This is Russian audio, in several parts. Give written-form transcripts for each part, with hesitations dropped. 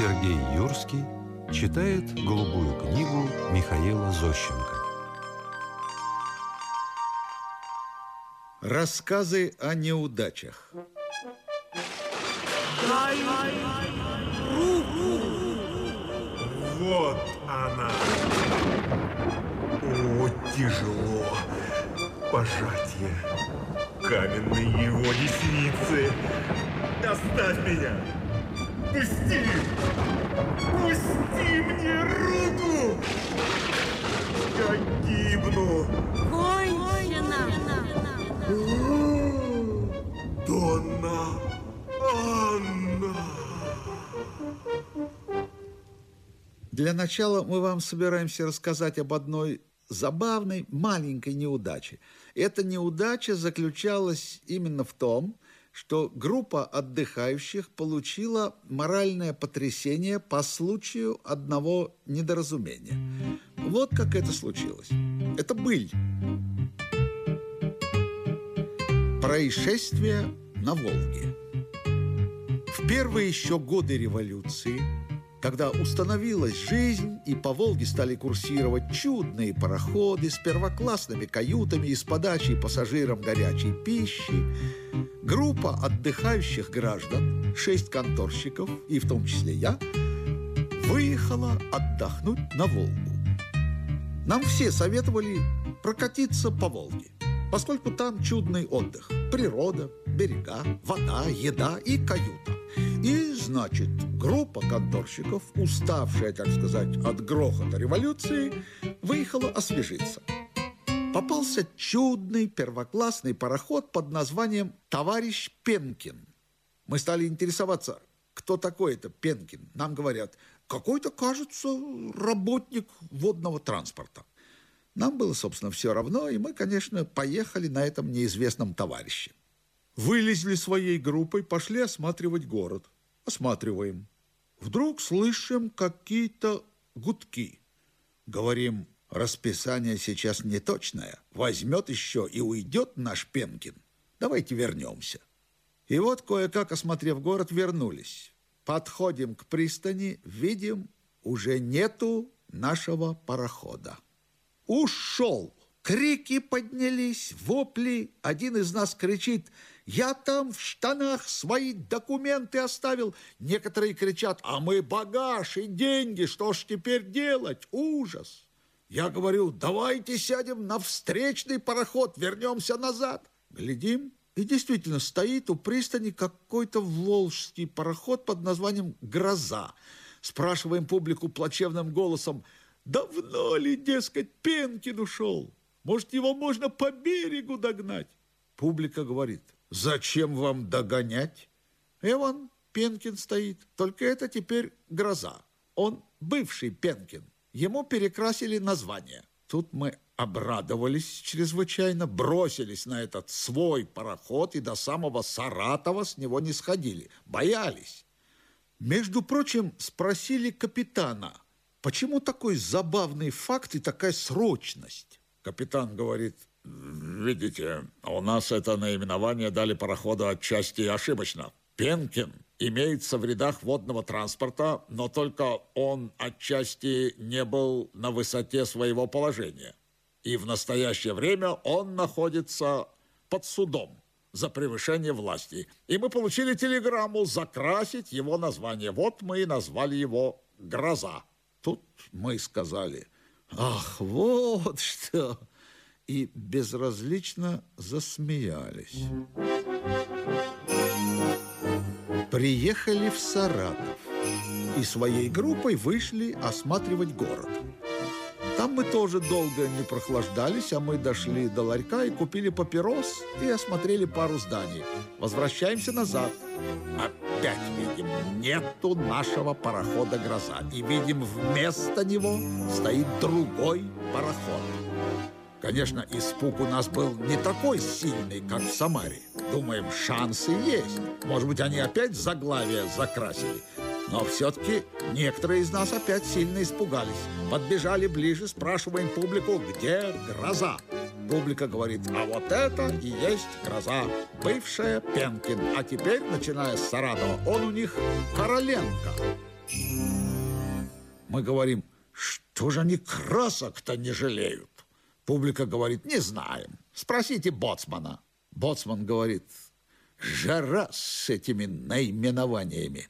Сергей Юрский читает голубую книгу Михаила Зощенко. Рассказы о неудачах. Дай руку! Вот она. О, тяжело. Пожатие. Каменные его десницы. Оставь меня. Пусти. Пусти мне руку. Я гибну. Кончено! Донна Анна. Для начала мы вам собираемся рассказать об одной забавной маленькой неудаче. Эта неудача заключалась именно в том, что группа отдыхающих получила моральное потрясение по случаю одного недоразумения. Вот как это случилось. Это быль. Происшествие на Волге. В первые еще годы революции, когда установилась жизнь и по Волге стали курсировать чудные пароходы с первоклассными каютами и с подачей пассажирам горячей пищи, группа отдыхающих граждан, 6 конторщиков, и в том числе я, выехала отдохнуть на Волгу. Нам все советовали прокатиться по Волге, поскольку там чудный отдых, природа, берега, вода, еда и каюта. И, значит, группа конторщиков, уставшая, так сказать, от грохота революции, выехала освежиться. Попался чудный первоклассный пароход под названием «Товарищ Пенкин». Мы стали интересоваться, кто такой это Пенкин. Нам говорят, какой-то, кажется, работник водного транспорта. Нам было, собственно, все равно, и мы, конечно, поехали на этом неизвестном товарище. Вылезли своей группой, пошли осматривать город. Осматриваем. Вдруг слышим какие-то гудки. Говорим, расписание сейчас неточное. Возьмет еще и уйдет наш Пенкин. Давайте вернемся. И вот, кое-как осмотрев город, вернулись. Подходим к пристани, видим, уже нету нашего парохода. Ушел. Крики поднялись, вопли. Один из нас кричит, я там в штанах свои документы оставил. Некоторые кричат, а мы багаж и деньги, что ж теперь делать? Ужас. Я говорю, давайте сядем на встречный пароход, вернемся назад. Глядим, и действительно стоит у пристани какой-то волжский пароход под названием «Гроза». Спрашиваем публику плачевным голосом, давно ли, дескать, Пенкин ушел? Может, его можно по берегу догнать? Публика говорит, зачем вам догонять? И вон Пенкин стоит, только это теперь «Гроза». Он бывший Пенкин, ему перекрасили название. Тут мы обрадовались чрезвычайно, бросились на этот свой пароход и до самого Саратова с него не сходили, боялись. Между прочим, спросили капитана, почему такой забавный факт и такая срочность? Капитан говорит, видите, у нас это наименование дали пароходу отчасти ошибочно. Пенкин имеется в рядах водного транспорта, но только он отчасти не был на высоте своего положения. И в настоящее время он находится под судом за превышение власти. И мы получили телеграмму закрасить его название. Вот мы и назвали его «Гроза». Тут мы сказали, ах, вот что, и безразлично засмеялись. Приехали в Саратов и своей группой вышли осматривать город. Там мы тоже долго не прохлаждались, а мы дошли до ларька и купили папирос и осмотрели пару зданий. Возвращаемся назад. Опять видим, нету нашего парохода «Гроза». И видим, вместо него стоит другой пароход. Конечно, испуг у нас был не такой сильный, как в Самаре. Думаем, шансы есть. Может быть, они опять заглавие закрасили. Но все-таки некоторые из нас опять сильно испугались. Подбежали ближе, спрашиваем публику, где «Гроза». Публика говорит, а вот это и есть «Гроза», бывшая Пенкин. А теперь, начиная с Саратова, он у них Короленко. Мы говорим, что же они красок-то не жалеют? Публика говорит, не знаем. Спросите боцмана. Боцман говорит, жара с этими наименованиями.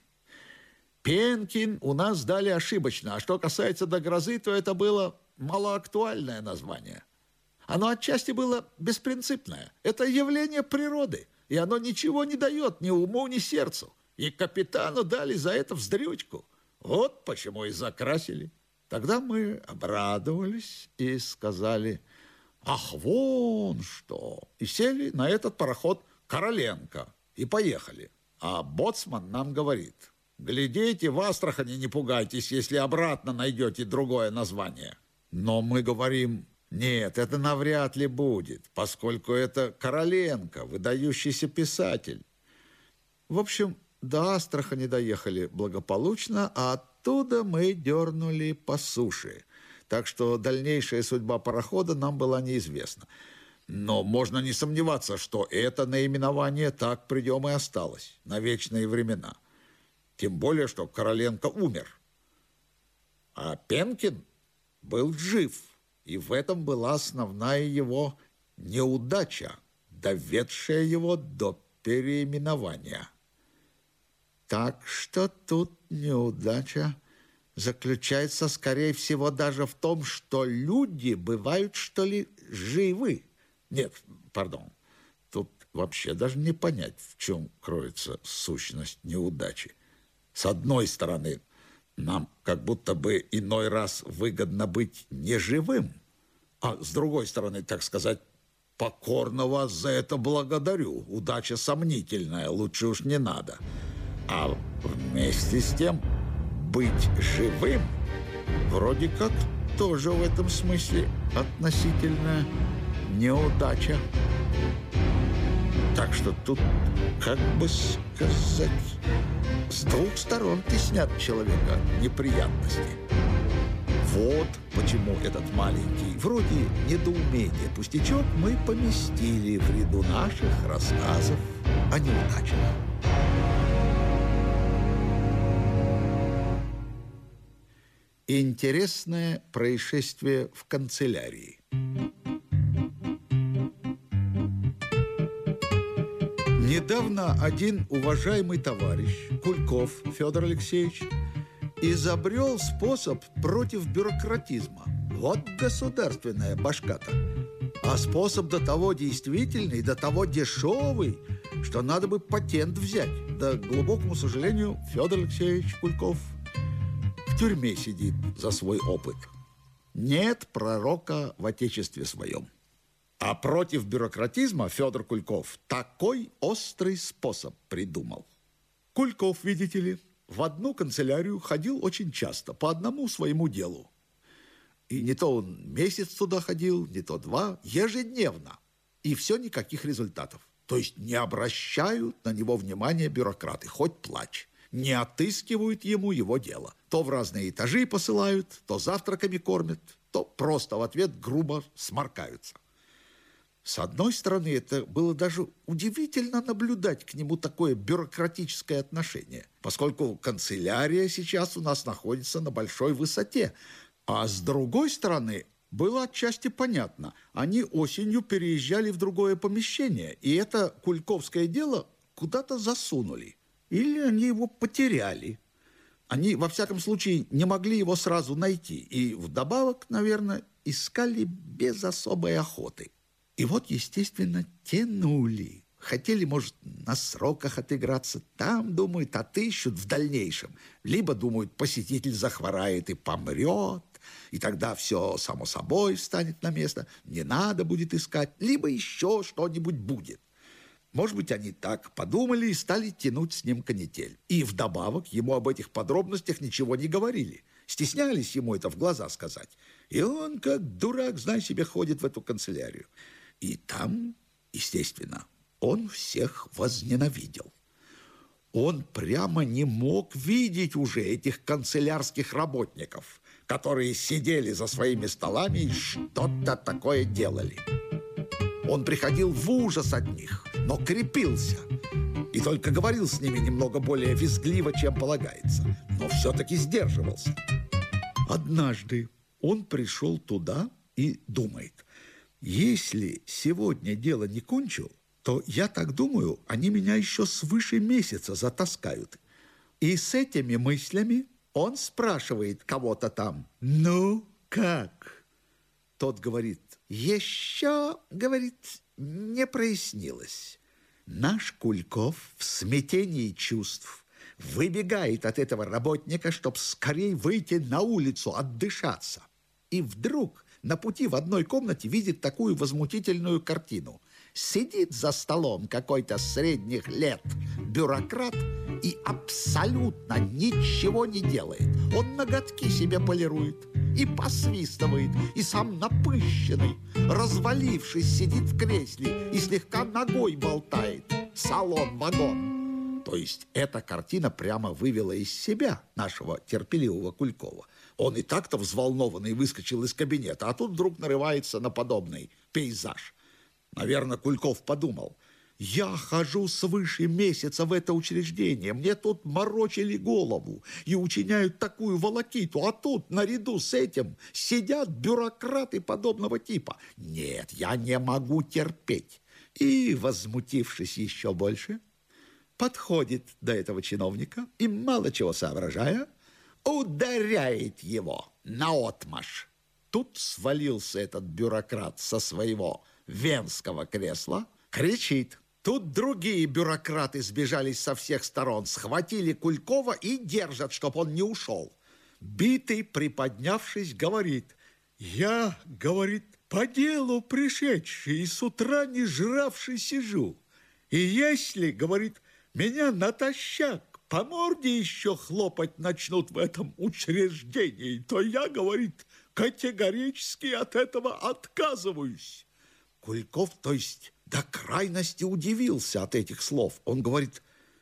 Пенкин у нас дали ошибочно. А что касается до грозы, то это было малоактуальное название. Оно отчасти было беспринципное. Это явление природы. И оно ничего не дает ни уму, ни сердцу. И капитану дали за это вздрючку. Вот почему и закрасили. Тогда мы обрадовались и сказали, ах, вон что. И сели на этот пароход Короленко и поехали. А боцман нам говорит, глядите, в Астрахани не пугайтесь, если обратно найдете другое название. Но мы говорим, нет, это навряд ли будет, поскольку это Короленко, выдающийся писатель. В общем, до Астрахани доехали благополучно, а оттуда мы дернули по суше. Так что дальнейшая судьба парохода нам была неизвестна. Но можно не сомневаться, что это наименование так при нем и осталось на вечные времена. Тем более, что Короленко умер. А Пенкин был жив, и в этом была основная его неудача, доведшая его до переименования. Так что тут неудача заключается, скорее всего, даже в том, что люди бывают, что ли, живы. Нет, пардон, тут вообще даже не понять, в чем кроется сущность неудачи. С одной стороны, нам как будто бы иной раз выгодно быть неживым, а с другой стороны, так сказать, покорно вас за это благодарю. Удача сомнительная, лучше уж не надо. А вместе с тем быть живым вроде как тоже в этом смысле относительная неудача. Так что тут, как бы сказать, с двух сторон теснят человека неприятности. Вот почему этот маленький, вроде недоумения, пустячок мы поместили в ряду наших рассказов о неудачах. Интересное происшествие в канцелярии. Недавно один уважаемый товарищ, Кульков Федор Алексеевич, изобрел способ против бюрократизма. Вот государственная башка-то. А способ до того действительный, до того дешевый, что надо бы патент взять. Да, к глубокому сожалению, Федор Алексеевич Кульков в тюрьме сидит за свой опыт. Нет пророка в отечестве своем. А против бюрократизма Федор Кульков такой острый способ придумал. Кульков, видите ли, в одну канцелярию ходил очень часто, по одному своему делу. И не то он месяц туда ходил, не то два, ежедневно. И все никаких результатов. То есть не обращают на него внимания бюрократы, хоть плачь. Не отыскивают ему его дело. То в разные этажи посылают, то завтраками кормят, то просто в ответ грубо сморкаются. С одной стороны, это было даже удивительно наблюдать к нему такое бюрократическое отношение, поскольку канцелярия сейчас у нас находится на большой высоте. А с другой стороны, было отчасти понятно, они осенью переезжали в другое помещение, и это кульковское дело куда-то засунули. Или они его потеряли. Они, во всяком случае, не могли его сразу найти. И вдобавок, наверное, искали без особой охоты. И вот, естественно, тянули. Хотели, может, на сроках отыграться. Там, думают, отыщут в дальнейшем. Либо, думают, посетитель захворает и помрет. И тогда все само собой встанет на место. Не надо будет искать. Либо еще что-нибудь будет. Может быть, они так подумали и стали тянуть с ним канитель. И вдобавок ему об этих подробностях ничего не говорили. Стеснялись ему это в глаза сказать. И он, как дурак, знай себе, ходит в эту канцелярию. И там, естественно, он всех возненавидел. Он прямо не мог видеть уже этих канцелярских работников, которые сидели за своими столами и что-то такое делали. Он приходил в ужас от них, но крепился. и только говорил с ними немного более визгливо, чем полагается, но все-таки сдерживался. Однажды он пришел туда и думает: если сегодня дело не кончил, то, я так думаю, они меня еще свыше месяца затаскают. И с этими мыслями он спрашивает кого-то там: ну, как? Тот говорит: еще, говорит, не прояснилось. Наш Кульков в смятении чувств выбегает от этого работника, чтобы скорее выйти на улицу, отдышаться. И вдруг на пути в одной комнате видит такую возмутительную картину. Сидит за столом какой-то средних лет бюрократ и абсолютно ничего не делает. Он ноготки себе полирует и посвистывает, и сам напыщенный, развалившись, сидит в кресле и слегка ногой болтает. Салон-вагон. То есть эта картина прямо вывела из себя нашего терпеливого Кулькова. Он и так-то взволнованный выскочил из кабинета, а тут вдруг нарывается на подобный пейзаж. Наверное, Кульков подумал: я хожу свыше месяца в это учреждение, мне тут морочили голову и учиняют такую волокиту, а тут наряду с этим сидят бюрократы подобного типа. Нет, я не могу терпеть. И, возмутившись еще больше, подходит до этого чиновника и, мало чего соображая, ударяет его наотмашь. Тут свалился этот бюрократ со своего венского кресла, кричит. Тут другие бюрократы сбежались со всех сторон, схватили Кулькова и держат, чтоб он не ушел. Битый, приподнявшись, говорит: я, говорит, по делу пришедший и с утра не жравший сижу. И если, говорит, меня натощак по морде еще хлопать начнут в этом учреждении, то я, говорит, категорически от этого отказываюсь. Кульков, то есть, до крайности удивился от этих слов. Он говорит: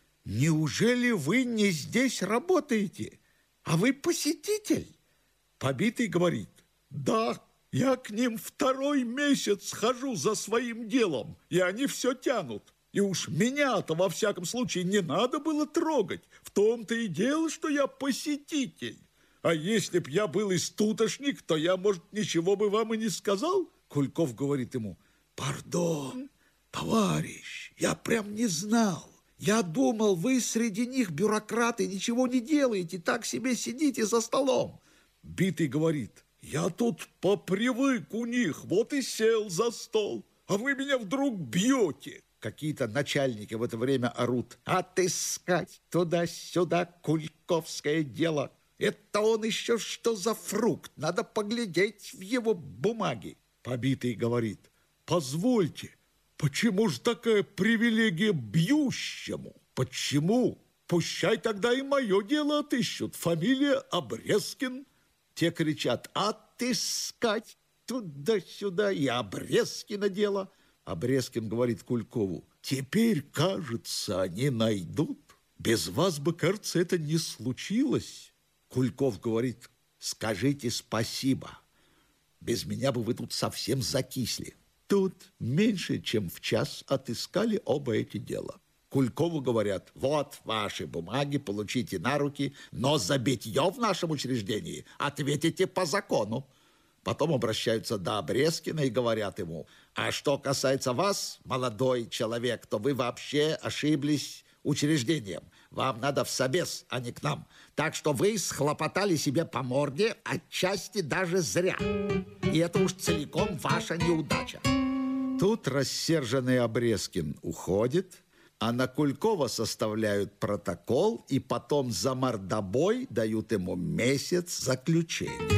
неужели вы не здесь работаете, а вы посетитель? Побитый говорит: да, я к ним второй месяц хожу за своим делом, и они все тянут. И уж меня-то, во всяком случае, не надо было трогать. В том-то и дело, что я посетитель. А если б я был истутошник, то я, может, ничего бы вам и не сказал. Кульков говорит ему: пардон, товарищ, я прям не знал. Я думал, вы среди них бюрократы, ничего не делаете, так себе сидите за столом. Битый говорит: я тут попривык у них, вот и сел за стол, а вы меня вдруг бьете. Какие-то начальники в это время орут: отыскать туда-сюда кульковское дело. Это он еще что за фрукт? Надо поглядеть в его бумаги. Побитый говорит: позвольте, почему же такая привилегия бьющему? Почему? Пущай тогда и мое дело отыщут. Фамилия Обрезкин. Те кричат: отыскать туда-сюда и Обрезкина дело. Обрезкин говорит Кулькову: теперь, кажется, они найдут. Без вас бы, кажется, это не случилось. Кульков говорит: скажите спасибо. Без меня бы вы тут совсем закисли. Тут меньше, чем в час отыскали оба эти дела. Кулькову говорят: вот ваши бумаги, получите на руки, но за битье в нашем учреждении ответите по закону. Потом обращаются до Обрезкина и говорят ему: а что касается вас, молодой человек, то вы вообще ошиблись учреждением. Вам надо в собес, а не к нам. Так что вы схлопотали себе по морде, отчасти даже зря. И это уж целиком ваша неудача. Тут рассерженный Обрезкин уходит, а на Кулькова составляют протокол и потом за мордобой дают ему месяц заключения.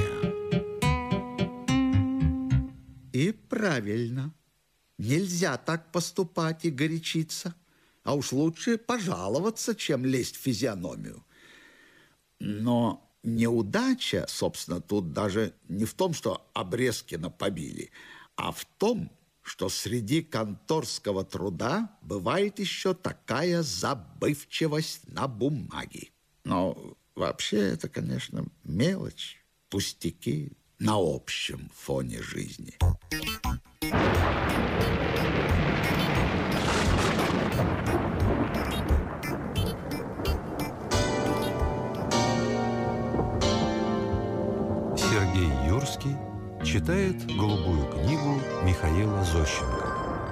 И правильно. Нельзя так поступать и горячиться. А уж лучше пожаловаться, чем лезть в физиономию. Но неудача, собственно, тут даже не в том, что Обрезкина побили, а в том, что среди конторского труда бывает еще такая забывчивость на бумаге. Но вообще это, конечно, мелочь, пустяки на общем фоне жизни. Майорский читает «Голубую книгу» Михаила Зощенко.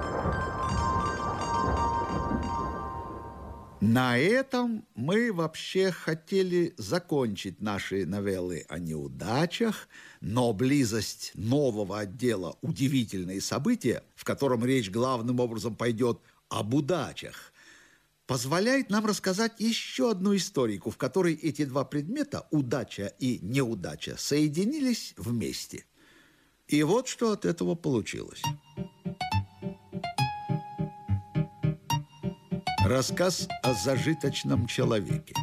На этом мы вообще хотели закончить наши новеллы о неудачах, но близость нового отдела «Удивительные события», в котором речь главным образом пойдет об удачах, позволяет нам рассказать еще одну историку, в которой эти два предмета, удача и неудача, соединились вместе. И вот что от этого получилось. Рассказ о зажиточном человеке.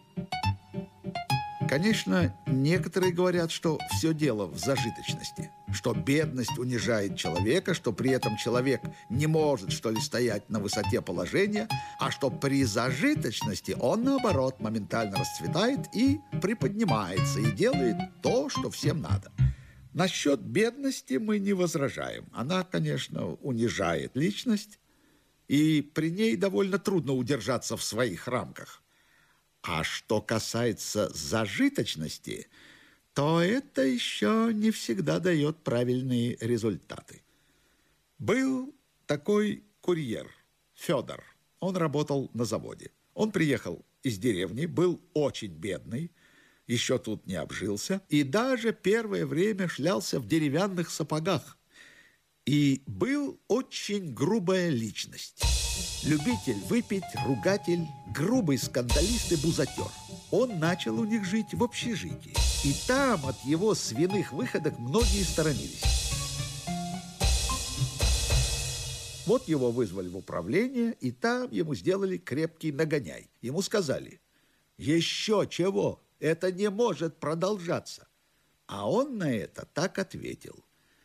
Конечно, некоторые говорят, что все дело в зажиточности, что бедность унижает человека, что при этом человек не может, что ли, стоять на высоте положения, а что при зажиточности он, наоборот, моментально расцветает и приподнимается, и делает то, что всем надо. Насчет бедности мы не возражаем. Она, конечно, унижает личность, и при ней довольно трудно удержаться в своих рамках. А что касается зажиточности, то это еще не всегда дает правильные результаты. Был такой курьер Федор. Он работал на заводе. Он приехал из деревни, был очень бедный, еще тут не обжился, и даже первое время шлялся в деревянных сапогах. И был очень грубая личность. Любитель выпить, ругатель, грубый скандалист и бузатер. Он начал у них жить в общежитии. И там от его свиных выходок многие сторонились. Вот его вызвали в управление, и там ему сделали крепкий нагоняй. Ему сказали: «Еще чего? Это не может продолжаться». А он на это так ответил: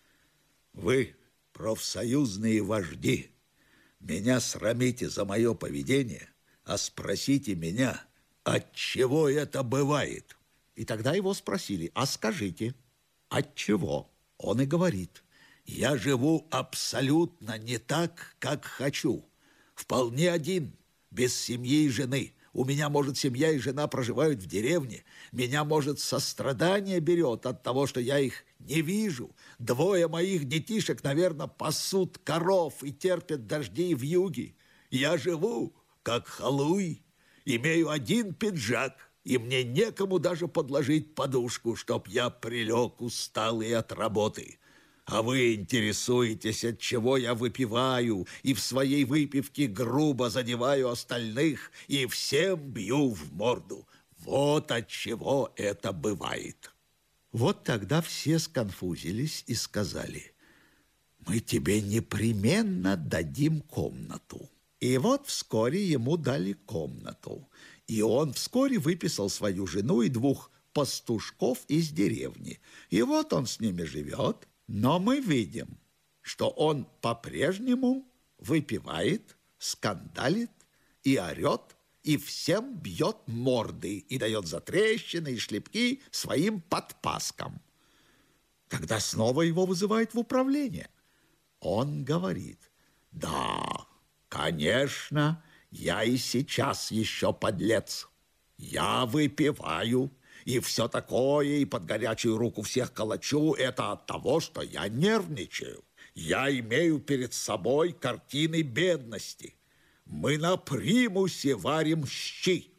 «Вы, профсоюзные вожди, меня срамите за мое поведение, а спросите меня, отчего это бывает». И тогда его спросили: «А скажите, отчего?» Он и говорит: «Я живу абсолютно не так, как хочу. Вполне один, без семьи и жены. У меня, может, семья и жена проживают в деревне. Меня, может, сострадание берет от того, что я их не вижу. Двое моих детишек, наверное, пасут коров и терпят дожди и вьюги. Я живу, как халуй, имею один пиджак, и мне некому даже подложить подушку, чтоб я прилег усталый от работы. А вы интересуетесь, от чего я выпиваю, и в своей выпивке грубо задеваю остальных, и всем бью в морду. Вот от чего это бывает». Вот тогда все сконфузились и сказали: «Мы тебе непременно дадим комнату». И вот вскоре ему дали комнату. И он вскоре выписал свою жену и двух пастушков из деревни. И вот он с ними живет. Но мы видим, что он по-прежнему выпивает, скандалит и орет, и всем бьет морды, и дает затрещины и шлепки своим подпаскам. Тогда снова его вызывают в управление. Он говорит: «Да, конечно, я и сейчас еще подлец. Я выпиваю, и все такое, и под горячую руку всех калачу. Это от того, что я нервничаю. Я имею перед собой картины бедности. Мы на примусе варим щи.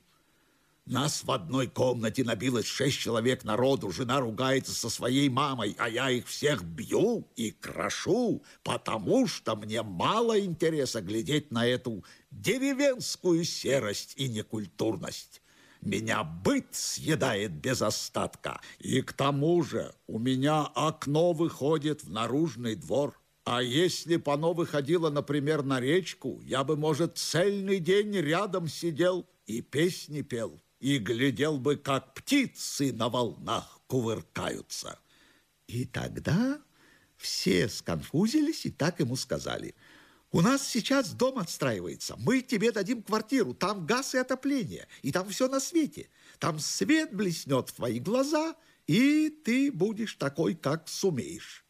Нас в одной комнате набилось 6 человек народу. Жена ругается со своей мамой, а я их всех бью и крошу, потому что мне мало интереса глядеть на эту деревенскую серость и некультурность. Меня быт съедает без остатка. И к тому же у меня окно выходит в наружный двор. А если б оно выходило, например, на речку, я бы, может, цельный день рядом сидел и песни пел, и глядел бы, как птицы на волнах кувыркаются». И тогда все сконфузились и так ему сказали: «У нас сейчас дом отстраивается, мы тебе дадим квартиру, там газ и отопление, и там все на свете. Там свет блеснет в твои глаза, и ты будешь такой, как сумеешь».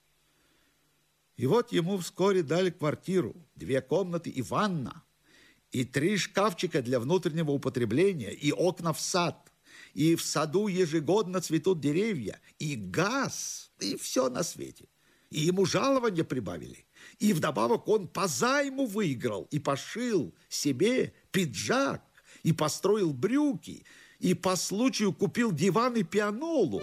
И вот ему вскоре дали квартиру, 2 комнаты и ванна, и 3 шкафчика для внутреннего употребления, и окна в сад, и в саду ежегодно цветут деревья, и газ, и все на свете. И ему жалования прибавили. И вдобавок он по займу выиграл и пошил себе пиджак, и построил брюки, и по случаю купил диван и пианолу.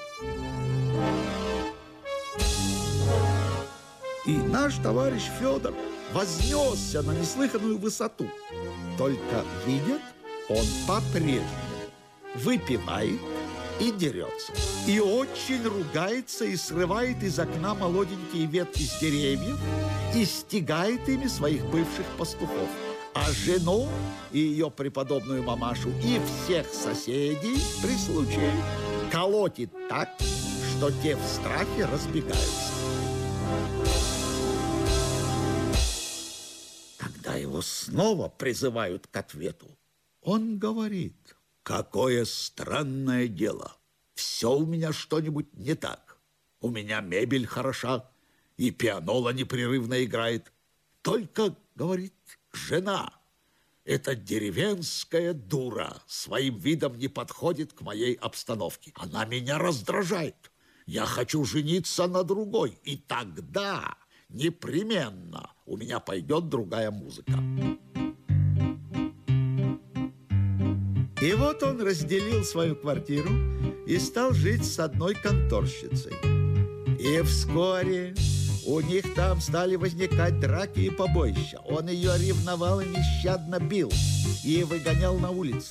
И наш товарищ Федор вознесся на неслыханную высоту. Только видят, он по-прежнему выпивает и дерется. И очень ругается и срывает из окна молоденькие ветки с деревьев и стягает ими своих бывших пастухов. А жену и ее преподобную мамашу и всех соседей при случае колотит так, что те в страхе разбегаются. Когда его снова призывают к ответу, он говорит: какое странное дело. Все у меня что-нибудь не так. У меня мебель хороша, и пианола непрерывно играет. Только, говорит, жена, эта деревенская дура, своим видом не подходит к моей обстановке. Она меня раздражает. Я хочу жениться на другой, и тогда непременно у меня пойдет другая музыка. И вот он разделил свою квартиру и стал жить с одной конторщицей. И вскоре у них там стали возникать драки и побоища. Он ее ревновал и нещадно бил, и выгонял на улицу.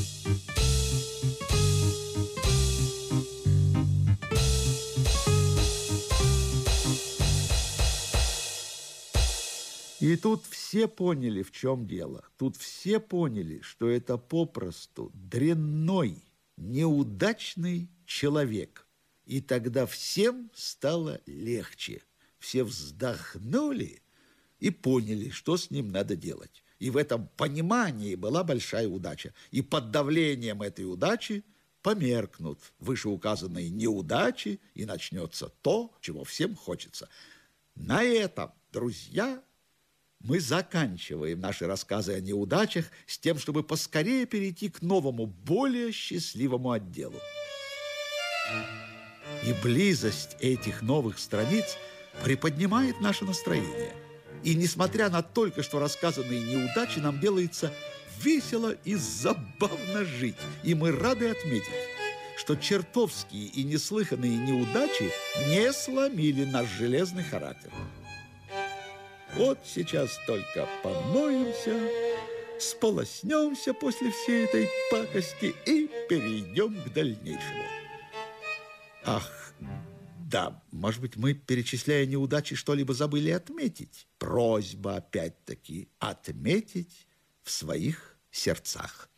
И тут все поняли, в чем дело. Тут все поняли, что это попросту дрянной, неудачный человек. И тогда всем стало легче. Все вздохнули и поняли, что с ним надо делать. И в этом понимании была большая удача. И под давлением этой удачи померкнут вышеуказанные неудачи, и начнется то, чего всем хочется. На этом, друзья, мы заканчиваем наши рассказы о неудачах с тем, чтобы поскорее перейти к новому, более счастливому отделу. И близость этих новых страниц приподнимает наше настроение. И несмотря на только что рассказанные неудачи, нам делается весело и забавно жить. И мы рады отметить, что чертовские и неслыханные неудачи не сломили наш железный характер. Вот сейчас только помоемся, сполоснемся после всей этой пакости и перейдем к дальнейшему. Ах, да, может быть, мы, перечисляя неудачи, что-либо забыли отметить. Просьба, опять-таки, отметить в своих сердцах.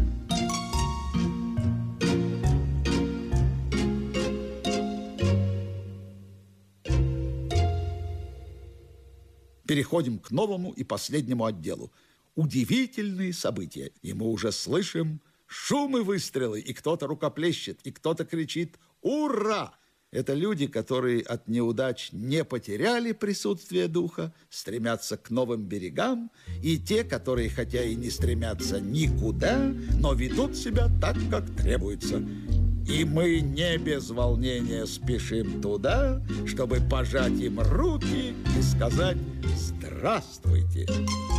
Переходим к новому и последнему отделу. Удивительные события. И мы уже слышим шум и выстрелы, и кто-то рукоплещет, и кто-то кричит «Ура!». Это люди, которые от неудач не потеряли присутствие духа, стремятся к новым берегам, и те, которые, хотя и не стремятся никуда, но ведут себя так, как требуется. И мы не без волнения спешим туда, чтобы пожать им руки и сказать «Здравствуйте!».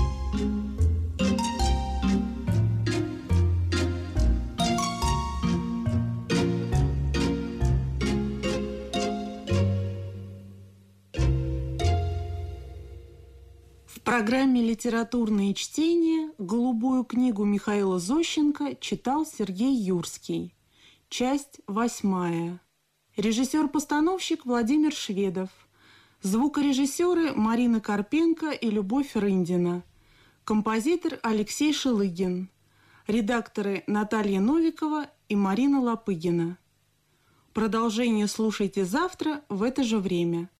В программе «Литературные чтения» «Голубую книгу» Михаила Зощенко читал Сергей Юрский. Часть 8. Режиссер-постановщик Владимир Шведов. Звукорежиссеры Марина Карпенко и Любовь Рындина. Композитор Алексей Шелыгин. Редакторы Наталья Новикова и Марина Лопыгина. Продолжение слушайте завтра в это же время.